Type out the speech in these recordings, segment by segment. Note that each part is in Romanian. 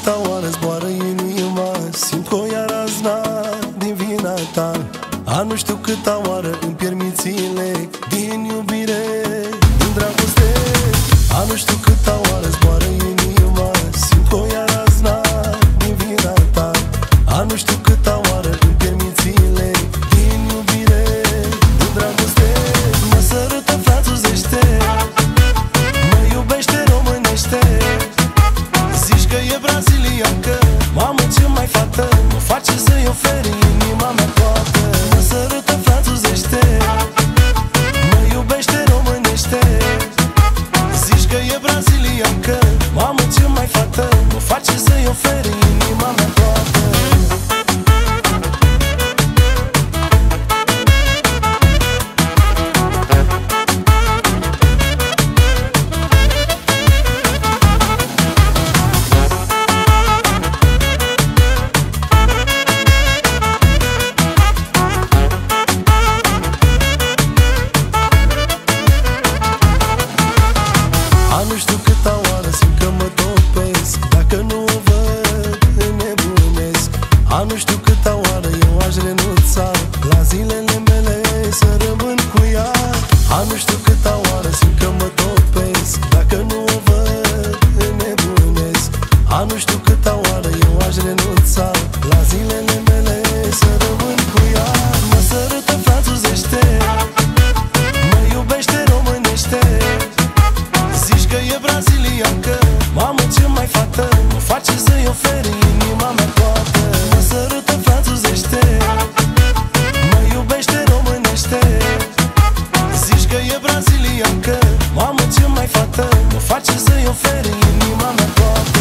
câta oară zboară inima, simt că o ia razna din vina ta. A nu știu câta oară îmi pierd mințile din iubire, din dragoste. A nu știu câta oară zboară inima, simt că o ia razna din vina ta. A nu știu câta oară îmi pierd mințile din iubire, din dragoste. Mă sărută franțuzește, mă iubește românește. Zici că e braziliancă, mamă ce mai fată, mă face să-i oferi inima mea toată. Mă sărută franțuzește, mă iubește românește. Zici că e braziliancă, mamă ce mai fată, mă face să-i oferi inima mea toată. Nu știu câta oară simt că mă topesc, dacă nu o văd înnebunesc. A nu știu câta oară eu aș renunța la zilele mele să rămân cu ea. A nu știu câta oară simt că mă topesc, dacă nu o văd înnebunesc. A nu știu câta oară eu aș renunța la zilele mele să rămân cu ea. Mă sărută franțuzește, mă iubește românește. Zici că e braziliancă, mamă ce mai fată, mă face să-i oferi inima mea toată. Mă sărută franțuzește, mă iubește românește. Zici că e braziliancă, mamă ce mai fată, mă face să-i oferi inima mea toată.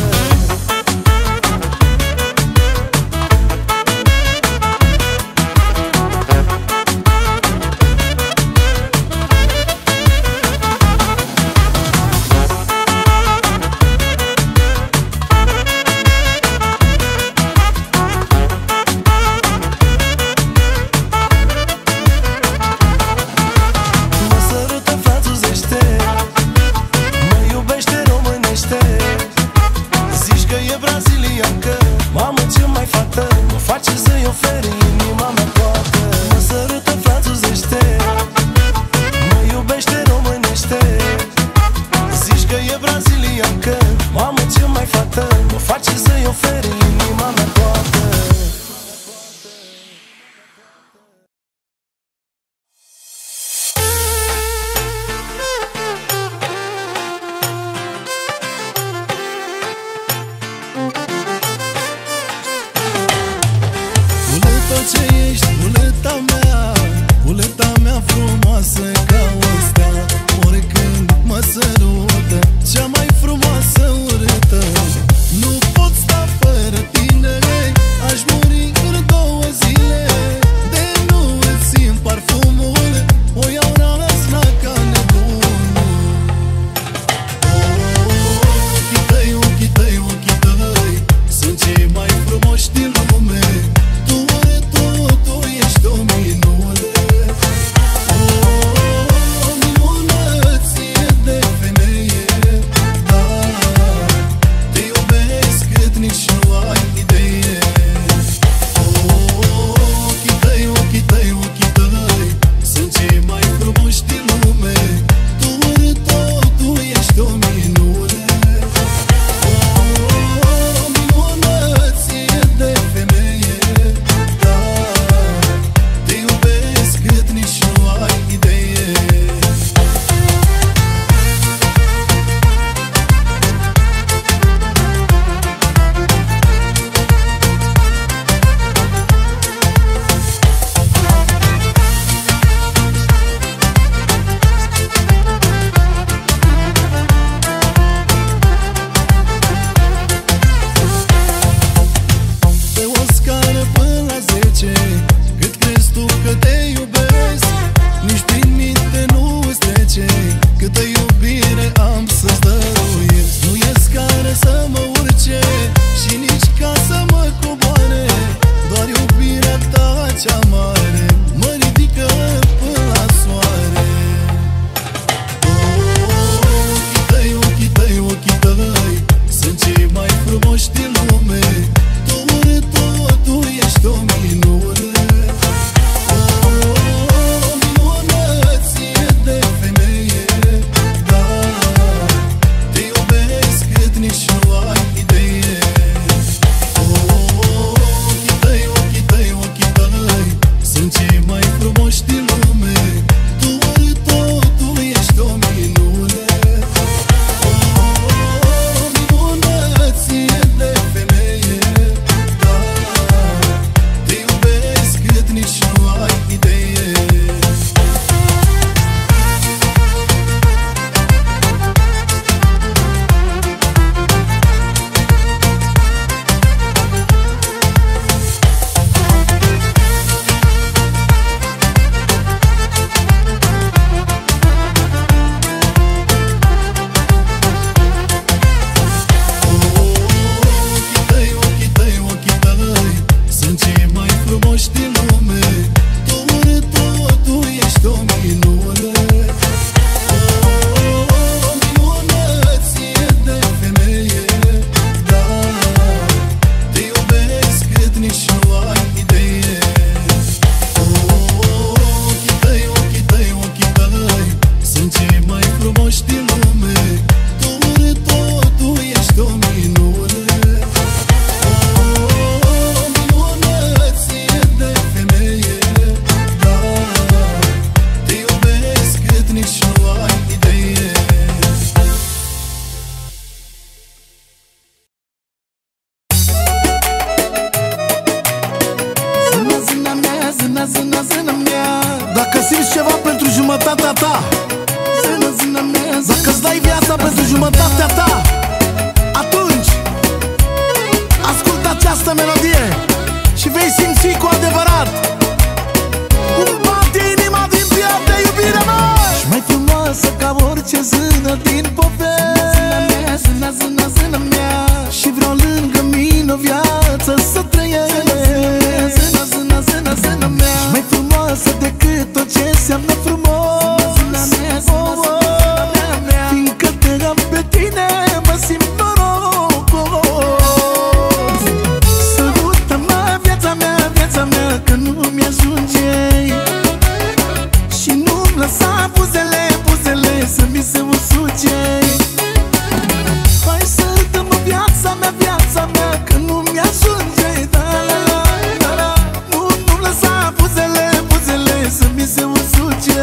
Zici că e braziliancă, mamă ce mai fată, mă face să-i oferi inima mea toată. Mă sărută franțuzește, mă iubește românește. Zici că e braziliancă, mamă ce mai fată, mă face să-i oferi inima mea toată. Ce ești, buleta mea, buleta mea frumoasă ca o stea. Oricând mă sărută, cea mai frumoasă urâtă. Nu pot sta fără tine, aș muri în 2 zile. De nu îți simt parfumul, o iau razna ca nebunul. Ochii tăi, ochii tăi, ochii tăi sunt cei mai frumoși din lume. Tu ești o minune. ceva pentru jumătatea ta, dacă-ți dai viața pentru jumătatea ta, atunci ascultă această melodie și vei simți cu adevărat cum bate inima din piele de iubire, mă! Și mai frumoasă ca orice zână din povesti, zână mea, și vreau lângă mine o viață să trăiesc, zână mea. Și mai frumoasă decât tot ce înseamnă frumos, fiindcă te am pe tine, mă simt norocos. Sărută-mă, viața mea, că nu mi-ajunge, și nu-mi lăsa buzele să mi se usuce. Hai sărută-mă, viața mea, că nu mi-ajunge, da, la, la, la. Nu-mi lăsa buzele să mi se usuce.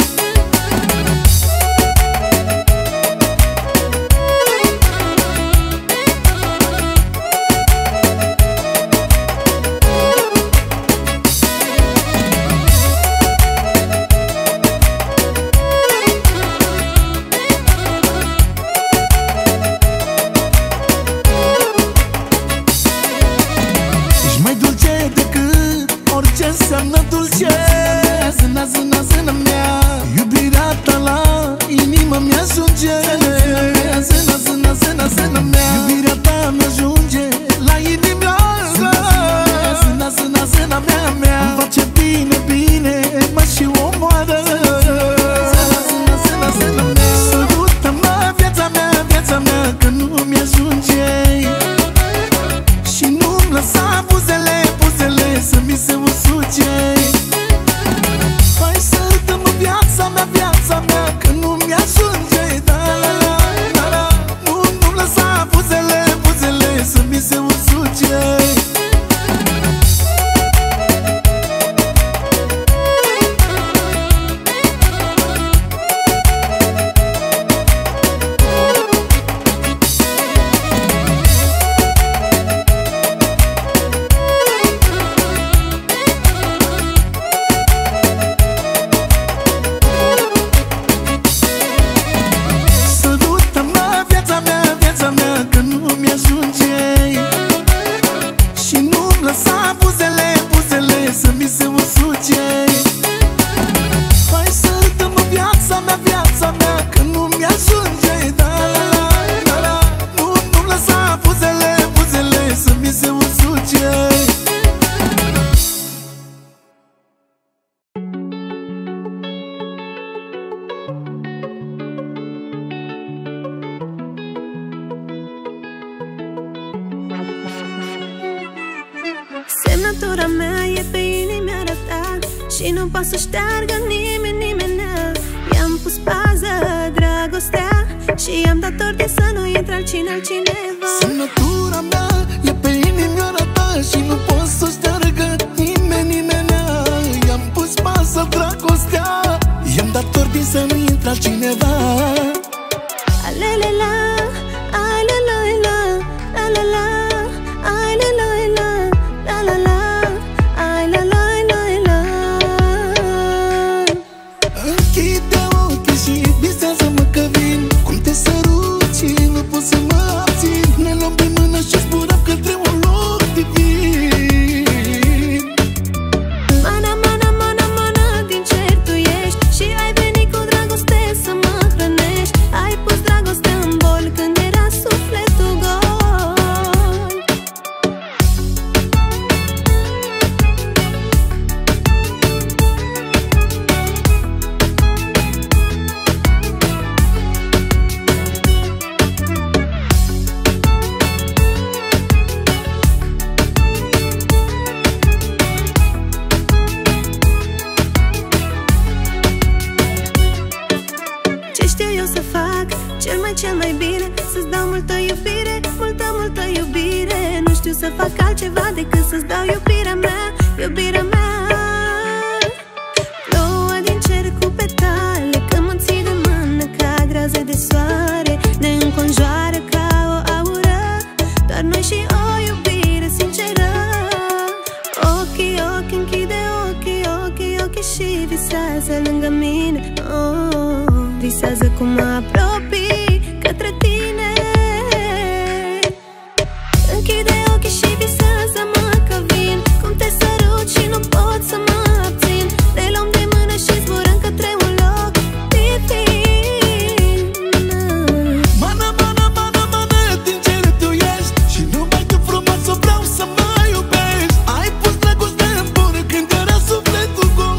Înseamnă dulce, zână mea, iubirea ta la inimă mi-ajunge, zână mea, iubirea ta mi-ajunge la inimă, zână mea, îmi face bine, mă și omoară, zână mea. Sărută-mă, viața mea, că nu mi-ajunge, și nu-mi lăsa buzele să mi se usuce. Hai sărută-mă, viața mea, că nu mi-ajunge, da, la, la, la. Nu-mi lăsa buzele să mi se usuce. Semnătura mea e pe inimioara ta și nu poate să șteargă nimeni. I-am pus pază, dragostea, și i-am dat ordine să nu intre altcineva. Semnătura mea e pe inimioara ta și nu poate să șteargă nimeni. I-am pus pază, dragostea, i-am dat ordine să nu intre altcineva. Alelela, alelela, alelela, alelela, alelela, alelela. Închide ochii și visează-mă că vin, cum te sărut și nu pot să mă abțin. Ne luăm pe mână și zburăm către un loc divin. Mana, din cer tu ești și ai venit cu dragoste să mă hrănești. Ai pus dragostea în bol când era sufletul gol. Ce știu eu să fac cel mai bine, să-ți dau multă iubire, multă iubire. Nu știu să fac altceva decât să-ți dau iubirea mea. Plouă din cer cu petale, când mă ții de mână ca raze de soare. Ne înconjoară ca o aură, doar noi și o iubire sinceră. Ochii, închide ochii și visează. însă lângă mine. Visează cum mă apropii către tine. Închide ochii și visează-mă că vin, cum te sărut și nu pot să mă abțin. Ne luăm de mână și zburăm către un loc divin. Mana, mana, mana, mana, din cer tu ești și numai tu frumoasă vreau să mă iubești. Ai pus dragoste în bun când era sufletul gol.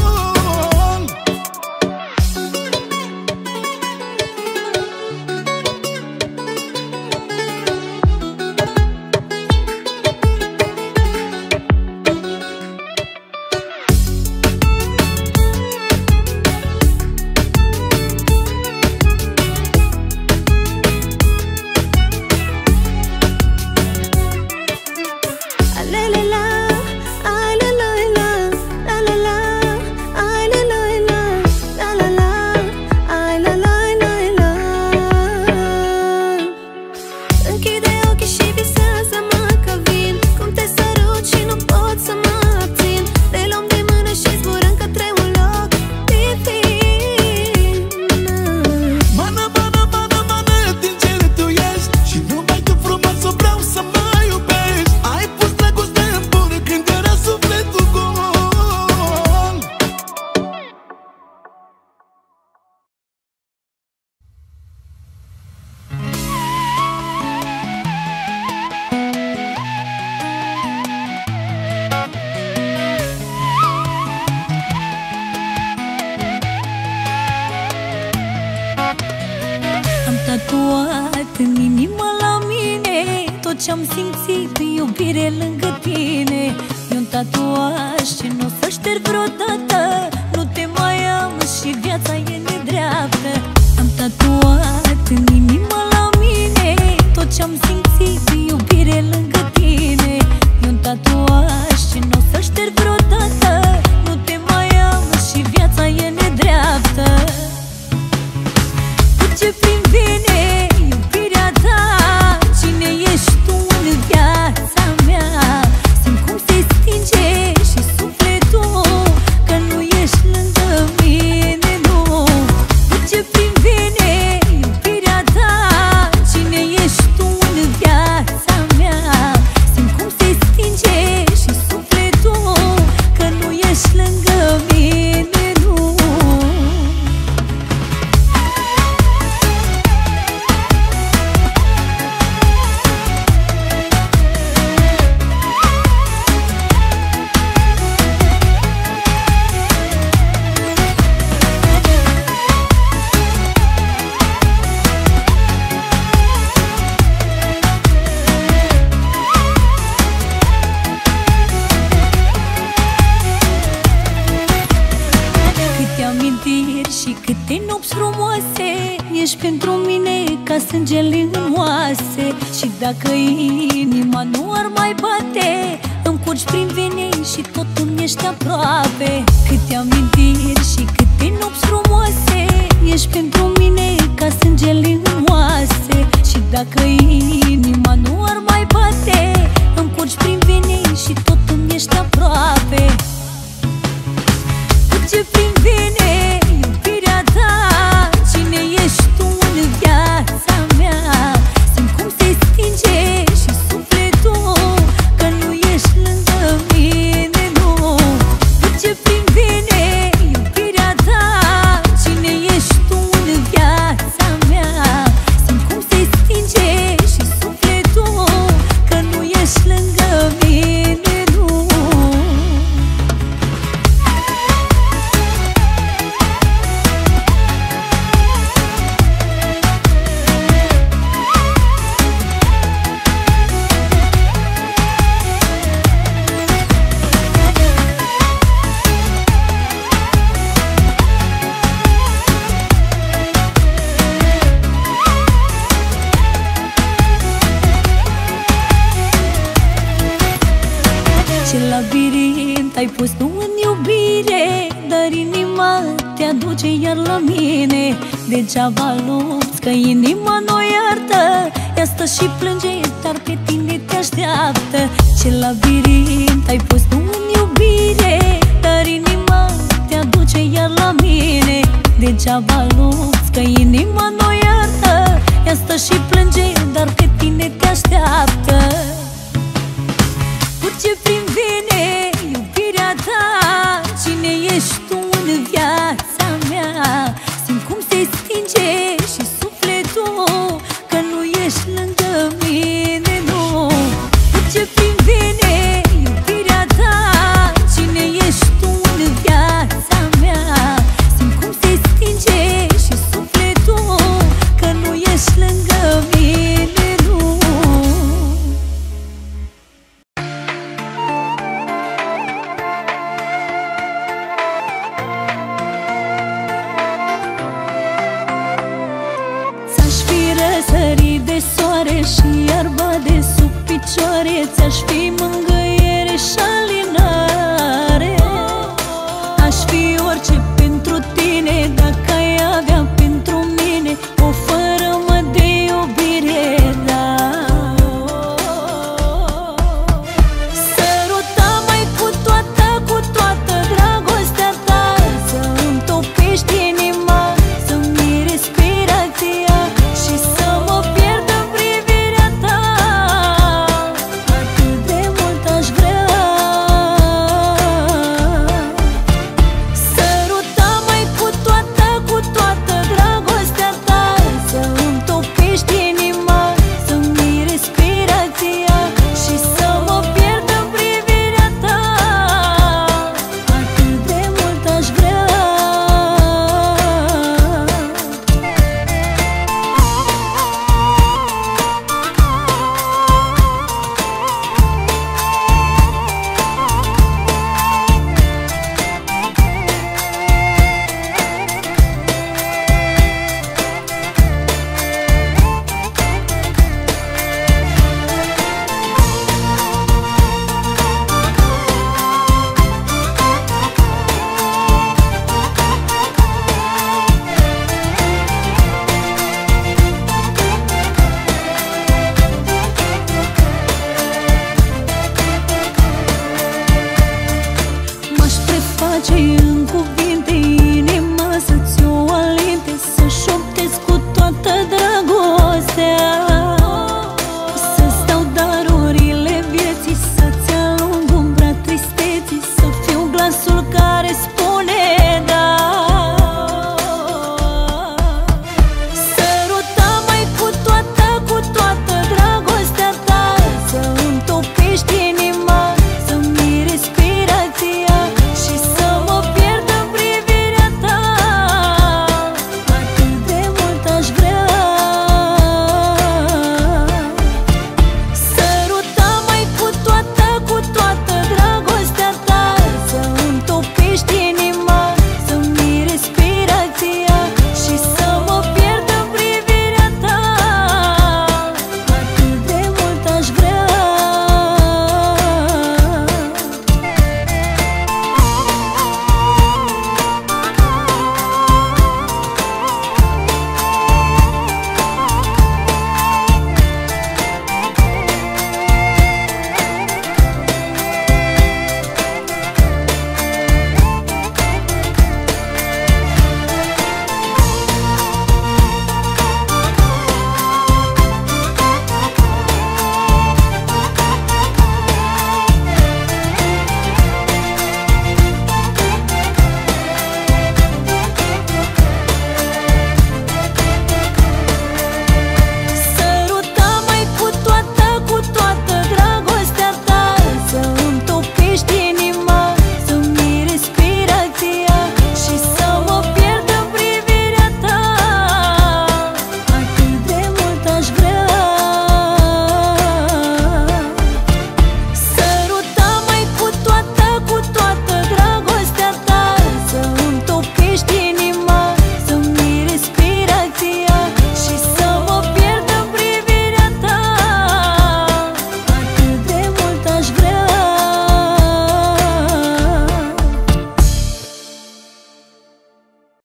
Tatuat în inimă la mine tot ce-am simțit, iubire lângă tine. E un tatuaj ce nu o să șterg vreodată. Nu te mai am și viața e nedreaptă. Am tatuat în inimă la mine tot ce-am simțit, iubire lângă tine. E un tatuaj ce nu o să șterg vreodată. Nu te mai am și viața e nedreaptă. Ce prin vine iubirea ta, cine ești tu în viața mea? Simt cum se stinge și sufletul că nu ești lângă mine, nu. Ce prin vine iubirea ta, cine ești tu în viața mea? Simt cum se stinge și sufletul că nu ești lângă mine, nu. Și câte nopți frumoase ești pentru mine ca sângele în oase. Și dacă inima nu ar mai bate, îmi curgi prin vene și tot îmi ești aproape. Câte amintiri și câte nopți frumoase ești pentru mine ca sângele în oase. Și dacă inima nu ar mai bate, îmi curgi prin vene și tot îmi ești aproape. Ce prin vene iubirea ta, cine ești tu în viața mea? Simt cum se stinge și sufletul că nu ești lângă mine, nu. Ce prin vene iubirea ta, cine ești tu în viața mea? Simt cum se stinge și sufletul că nu ești lângă mine, nu. Ce labirint ai pus tu în iubire, dar inima te aduce iar la mine. Degeaba lupți că inima nu iartă, ea stă și plânge, dar pe tine te așteaptă. Ce labirint ai pus tu în iubire, dar inima te aduce iar la Degeaba lupți, că inima nu iartă. Ea stă și plânge, dar pe tine te așteaptă. Curge prin vene iubirea ta. Cine ești tu în viața mea? Simt cum se stinge și sufletul, că nu ești lângă mine, nu. Curge prin vene iubirea ta. Cine ești tu în viața mea? Simt cum se stinge și sufletul, că nu ești lângă mine, nu. Ți-aș fi răsărit de soare și iarba de sub picioare. Ți-aș fi mângâiere și alinare. Aș fi orice pentru tine, dacă ai avea pentru mine o